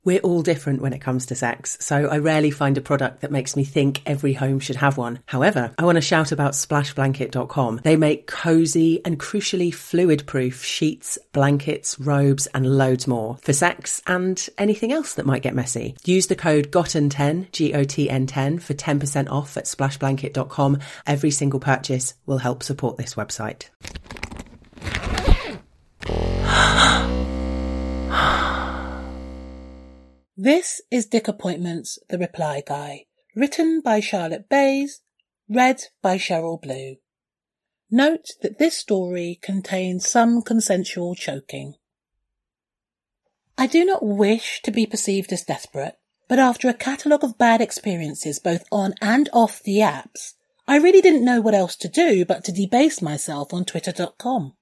We're all different when it comes to sex, so I rarely find a product that makes me think every home should have one. However, I want to shout about splashblanket.com. They make cozy and crucially fluid-proof sheets, blankets, robes and loads more for sex and anything else that might get messy. Use the code GOTTEN10, GOTN10 for 10% off at splashblanket.com. Every single purchase will help support this website. This is Dick Appointments, The Reply Guy, written by Charlotte Bays, read by Cheryl Blue. Note that this story contains some consensual choking. I do not wish to be perceived as desperate, but after a catalogue of bad experiences both on and off the apps, I really didn't know what else to do but to debase myself on Twitter.com.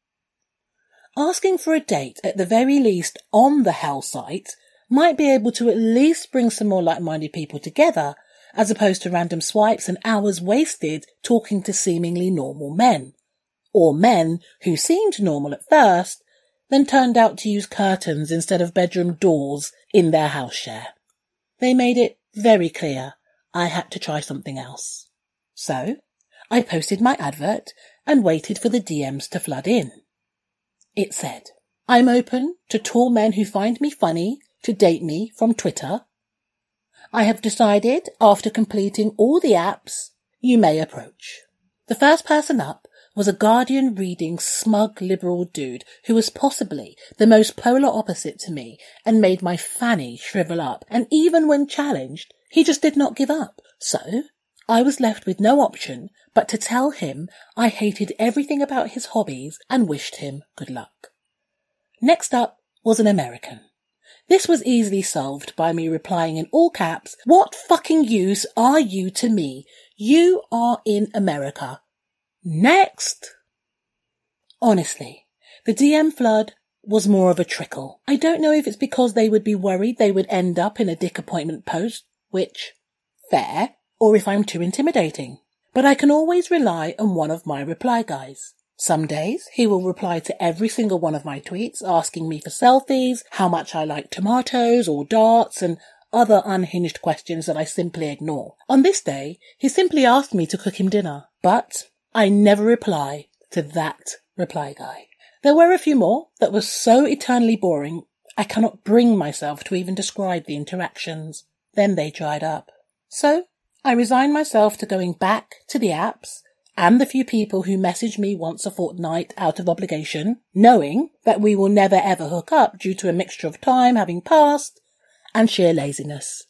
Asking for a date, at the very least on the hell site, might be able to at least bring some more like-minded people together, as opposed to random swipes and hours wasted talking to seemingly normal men. Or men who seemed normal at first, then turned out to use curtains instead of bedroom doors in their house share. They made it very clear I had to try something else. So, I posted my advert and waited for the DMs to flood in. It said, "I'm open to tall men who find me funny to date me from Twitter. I have decided, after completing all the apps, you may approach." The first person up was a Guardian reading smug liberal dude who was possibly the most polar opposite to me and made my fanny shrivel up, and even when challenged, he just did not give up. So, I was left with no option but to tell him I hated everything about his hobbies and wished him good luck. Next up was an American. This was easily solved by me replying in all caps, "What fucking use are you to me? You are in America. Next!" Honestly, the DM flood was more of a trickle. I don't know if it's because they would be worried they would end up in a Dick Appointment post, which, fair, or if I'm too intimidating. But I can always rely on one of my reply guys. Some days he will reply to every single one of my tweets asking me for selfies, how much I like tomatoes or darts, and other unhinged questions that I simply ignore. On this day, he simply asked me to cook him dinner, but I never reply to that reply guy. There were a few more that were so eternally boring, I cannot bring myself to even describe the interactions. Then they dried up. So, I resigned myself to going back to the apps and the few people who message me once a fortnight out of obligation, knowing that we will never ever hook up due to a mixture of time having passed and sheer laziness.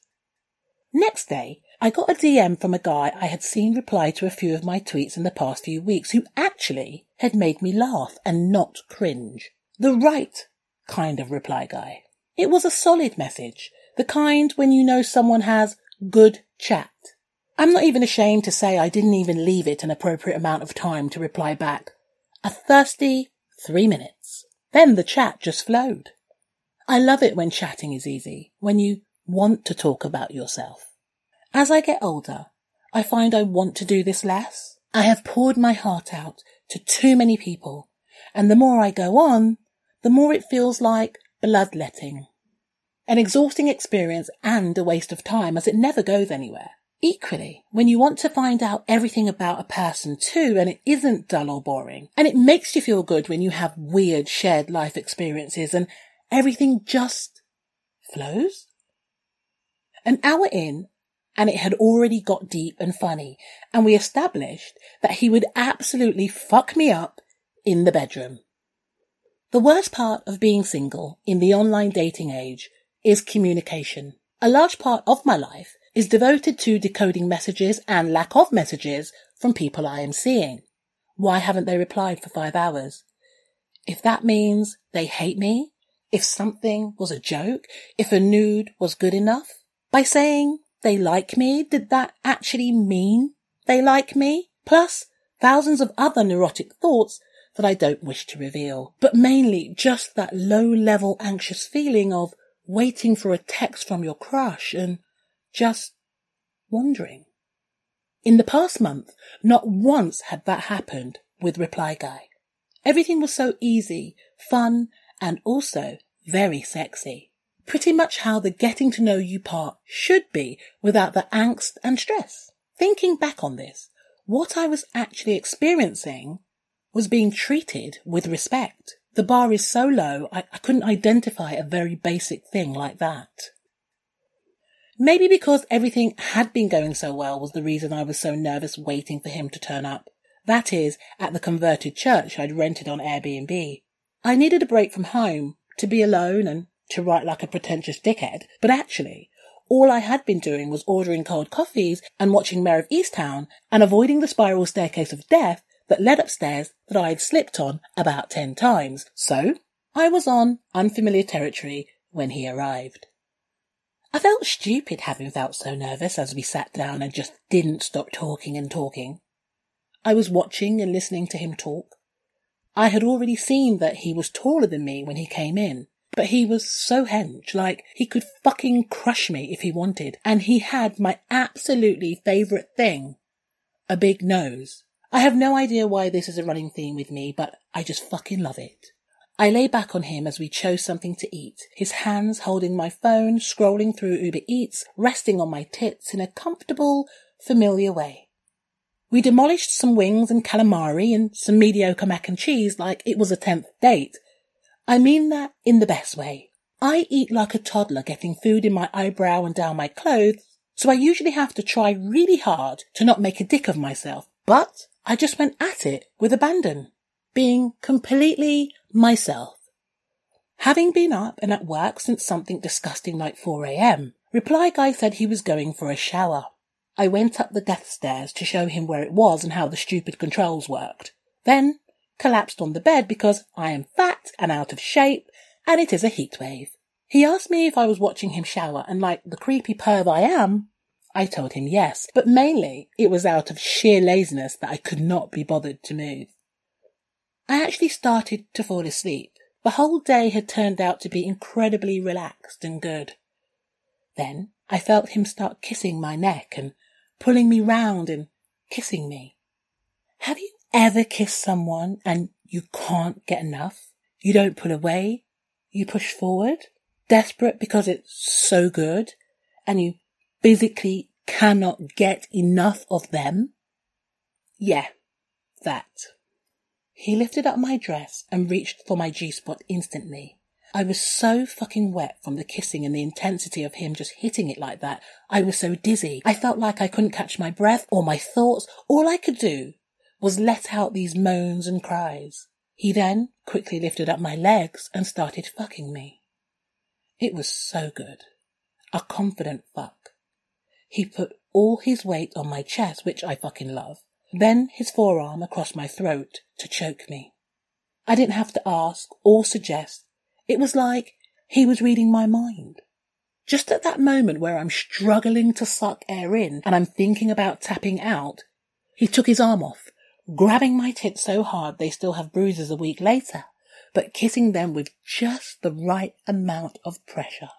Next day, I got a DM from a guy I had seen reply to a few of my tweets in the past few weeks who actually had made me laugh and not cringe. The right kind of reply guy. It was a solid message, the kind when you know someone has good chat. I'm not even ashamed to say I didn't even leave it an appropriate amount of time to reply back. A thirsty 3 minutes. Then the chat just flowed. I love it when chatting is easy, when you want to talk about yourself. As I get older, I find I want to do this less. I have poured my heart out to too many people, and the more I go on, the more it feels like bloodletting. An exhausting experience and a waste of time, as it never goes anywhere. Equally, when you want to find out everything about a person too, and it isn't dull or boring, and it makes you feel good when you have weird shared life experiences and everything just flows. An hour in, and it had already got deep and funny, and we established that he would absolutely fuck me up in the bedroom. The worst part of being single in the online dating age is communication. A large part of my life is devoted to decoding messages and lack of messages from people I am seeing. Why haven't they replied for 5 hours? If that means they hate me, if something was a joke, if a nude was good enough. By saying they like me, did that actually mean they like me? Plus, thousands of other neurotic thoughts that I don't wish to reveal. But mainly just that low-level anxious feeling of waiting for a text from your crush and just wondering. In the past month, not once had that happened with Reply Guy. Everything was so easy, fun, and also very sexy. Pretty much how the getting to know you part should be without the angst and stress. Thinking back on this, what I was actually experiencing was being treated with respect. The bar is so low, I couldn't identify a very basic thing like that. Maybe because everything had been going so well was the reason I was so nervous waiting for him to turn up. That is, at the converted church I'd rented on Airbnb. I needed a break from home, to be alone and to write like a pretentious dickhead, but actually, all I had been doing was ordering cold coffees and watching Mare of Easttown and avoiding the spiral staircase of death that led upstairs that I had slipped on about 10 times. So, I was on unfamiliar territory when he arrived. I felt stupid having felt so nervous as we sat down and just didn't stop talking and talking. I was watching and listening to him talk. I had already seen that he was taller than me when he came in, but he was so hench, like he could fucking crush me if he wanted, and he had my absolutely favourite thing, a big nose. I have no idea why this is a running theme with me, but I just fucking love it. I lay back on him as we chose something to eat, his hands holding my phone, scrolling through Uber Eats, resting on my tits in a comfortable, familiar way. We demolished some wings and calamari and some mediocre mac and cheese like it was a 10th date. I mean that in the best way. I eat like a toddler getting food in my eyebrow and down my clothes, so I usually have to try really hard to not make a dick of myself. But I just went at it with abandon, being completely myself. Having been up and at work since something disgusting like 4 a.m, Reply Guy said he was going for a shower. I went up the death stairs to show him where it was and how the stupid controls worked. Then collapsed on the bed because I am fat and out of shape and it is a heat wave. He asked me if I was watching him shower, and like the creepy perv I am, I told him yes, but mainly it was out of sheer laziness that I could not be bothered to move. I actually started to fall asleep. The whole day had turned out to be incredibly relaxed and good. Then I felt him start kissing my neck and pulling me round and kissing me. Have you ever kissed someone and you can't get enough? You don't pull away, you push forward, desperate because it's so good, and you physically cannot get enough of them? Yeah, that. He lifted up my dress and reached for my G-spot instantly. I was so fucking wet from the kissing and the intensity of him just hitting it like that. I was so dizzy. I felt like I couldn't catch my breath or my thoughts. All I could do was let out these moans and cries. He then quickly lifted up my legs and started fucking me. It was so good. A confident fuck. He put all his weight on my chest, which I fucking love. Then his forearm across my throat to choke me. I didn't have to ask or suggest. It was like he was reading my mind. Just at that moment where I'm struggling to suck air in and I'm thinking about tapping out, he took his arm off, grabbing my tits so hard they still have bruises a week later, but kissing them with just the right amount of pressure.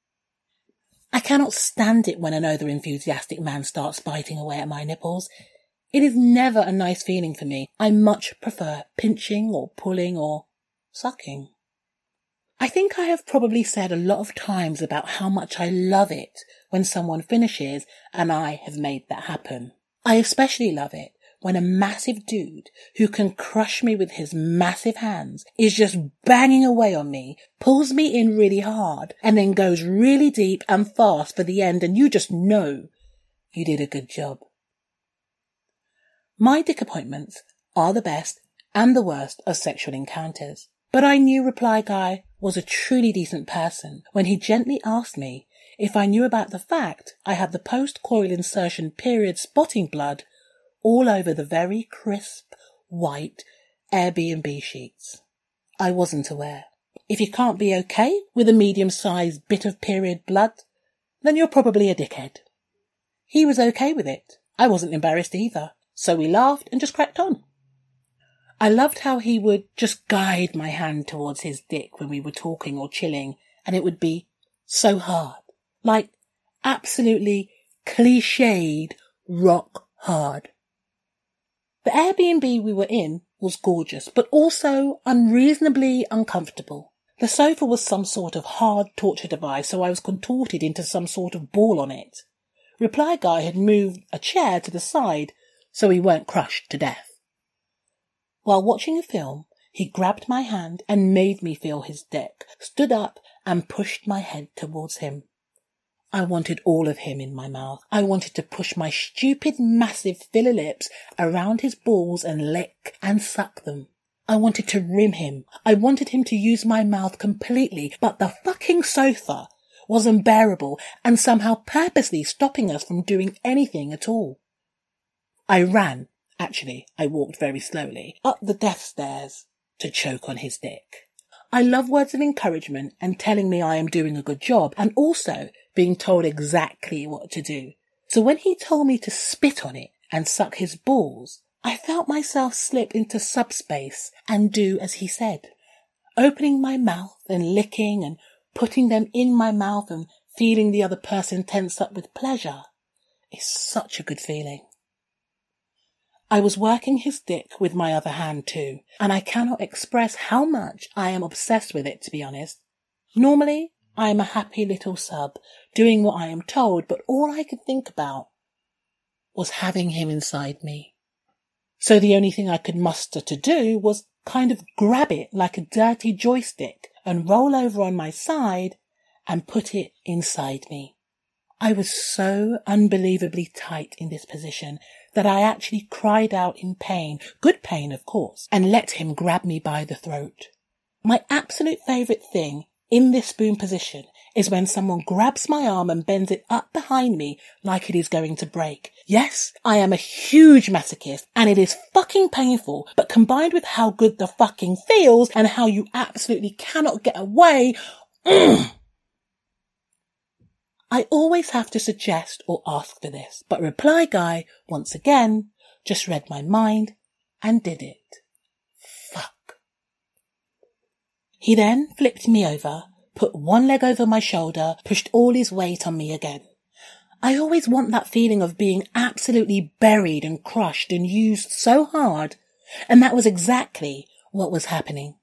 I cannot stand it when an over-enthusiastic man starts biting away at my nipples. It is never a nice feeling for me. I much prefer pinching or pulling or sucking. I think I have probably said a lot of times about how much I love it when someone finishes and I have made that happen. I especially love it when a massive dude who can crush me with his massive hands is just banging away on me, pulls me in really hard, and then goes really deep and fast for the end, and you just know you did a good job. My dick appointments are the best and the worst of sexual encounters. But I knew Reply Guy was a truly decent person when he gently asked me if I knew about the fact I had the post-coil insertion period spotting blood all over the very crisp, white Airbnb sheets. I wasn't aware. If you can't be okay with a medium-sized bit of period blood, then you're probably a dickhead. He was okay with it. I wasn't embarrassed either, so we laughed and just cracked on. I loved how he would just guide my hand towards his dick when we were talking or chilling, and it would be so hard. Like, absolutely cliched rock hard. The Airbnb we were in was gorgeous, but also unreasonably uncomfortable. The sofa was some sort of hard torture device, so I was contorted into some sort of ball on it. Reply Guy had moved a chair to the side so we weren't crushed to death. While watching a film, he grabbed my hand and made me feel his dick, stood up and pushed my head towards him. I wanted all of him in my mouth. I wanted to push my stupid, massive filler lips around his balls and lick and suck them. I wanted to rim him. I wanted him to use my mouth completely, but the fucking sofa was unbearable and somehow purposely stopping us from doing anything at all. I ran, actually, I walked very slowly, up the death stairs to choke on his dick. I love words of encouragement and telling me I am doing a good job, and also being told exactly what to do. So when he told me to spit on it and suck his balls, I felt myself slip into subspace and do as he said. Opening my mouth and licking and putting them in my mouth and feeling the other person tense up with pleasure is such a good feeling. I was working his dick with my other hand too, and I cannot express how much I am obsessed with it, to be honest. Normally, I am a happy little sub, doing what I am told, but all I could think about was having him inside me. So the only thing I could muster to do was kind of grab it like a dirty joystick and roll over on my side and put it inside me. I was so unbelievably tight in this position that I actually cried out in pain, good pain of course, and let him grab me by the throat. My absolute favourite thing in this spoon position is when someone grabs my arm and bends it up behind me like it is going to break. Yes, I am a huge masochist and it is fucking painful, but combined with how good the fucking feels and how you absolutely cannot get away, I always have to suggest or ask for this, but Reply Guy, once again, just read my mind and did it. Fuck. He then flipped me over, put one leg over my shoulder, pushed all his weight on me again. I always want that feeling of being absolutely buried and crushed and used so hard, and that was exactly what was happening.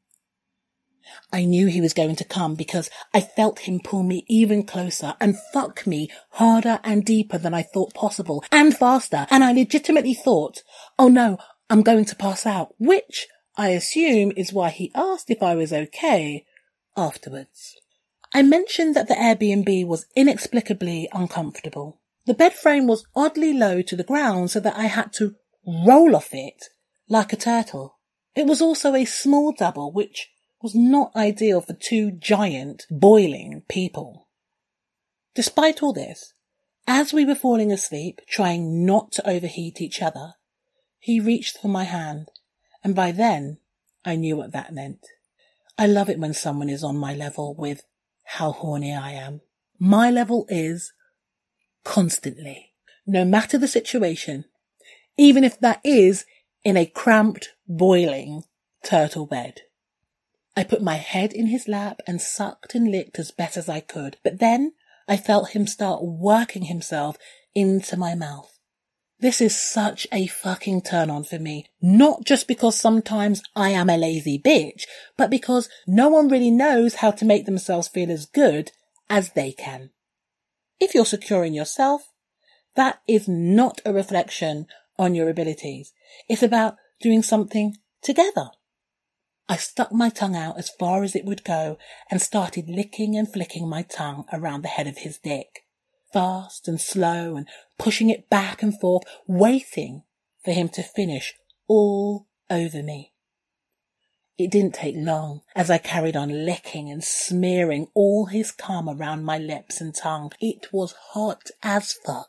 I knew he was going to come because I felt him pull me even closer and fuck me harder and deeper than I thought possible and faster, and I legitimately thought, oh no, I'm going to pass out, which I assume is why he asked if I was okay afterwards. I mentioned that the Airbnb was inexplicably uncomfortable. The bed frame was oddly low to the ground so that I had to roll off it like a turtle. It was also a small double, which was not ideal for two giant, boiling people. Despite all this, as we were falling asleep, trying not to overheat each other, he reached for my hand, and by then I knew what that meant. I love it when someone is on my level with how horny I am. My level is constantly, no matter the situation, even if that is in a cramped, boiling turtle bed. I put my head in his lap and sucked and licked as best as I could, but then I felt him start working himself into my mouth. This is such a fucking turn on for me, not just because sometimes I am a lazy bitch, but because no one really knows how to make themselves feel as good as they can. If you're secure in yourself, that is not a reflection on your abilities. It's about doing something together. I stuck my tongue out as far as it would go and started licking and flicking my tongue around the head of his dick, fast and slow and pushing it back and forth, waiting for him to finish all over me. It didn't take long as I carried on licking and smearing all his cum around my lips and tongue. It was hot as fuck.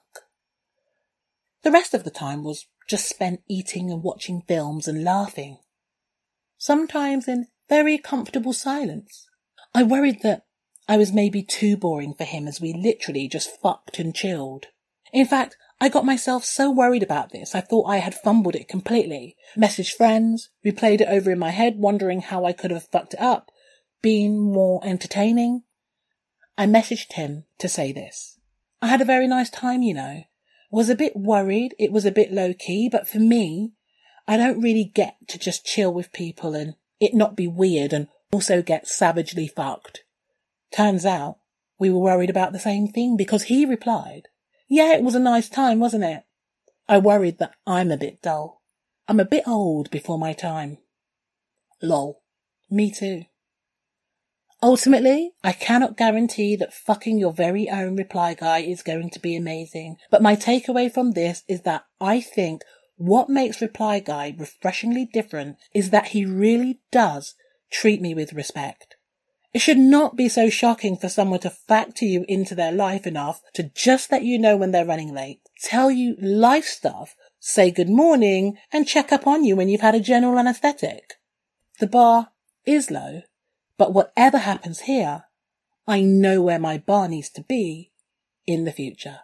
The rest of the time was just spent eating and watching films and laughing, sometimes in very comfortable silence. I worried that I was maybe too boring for him as we literally just fucked and chilled. In fact, I got myself so worried about this I thought I had fumbled it completely. Messaged friends, replayed it over in my head wondering how I could have fucked it up, been more entertaining. I messaged him to say this. I had a very nice time, you know. Was a bit worried it was a bit low-key, but for me, I don't really get to just chill with people and it not be weird and also get savagely fucked. Turns out we were worried about the same thing because he replied, yeah, it was a nice time, wasn't it? I worried that I'm a bit dull. I'm a bit old before my time. Lol. Me too. Ultimately, I cannot guarantee that fucking your very own reply guy is going to be amazing, but my takeaway from this is that I think what makes Reply Guy refreshingly different is that he really does treat me with respect. It should not be so shocking for someone to factor you into their life enough to just let you know when they're running late, tell you life stuff, say good morning, and check up on you when you've had a general anaesthetic. The bar is low, but whatever happens here, I know where my bar needs to be in the future.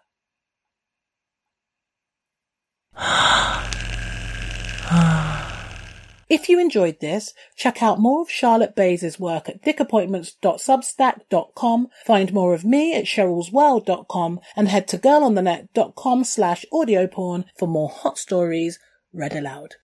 If you enjoyed this, check out more of Charlotte Bays' work at dickappointments.substack.com, find more of me at cherylsworld.com, and head to girlonthenet.com/audioporn for more hot stories read aloud.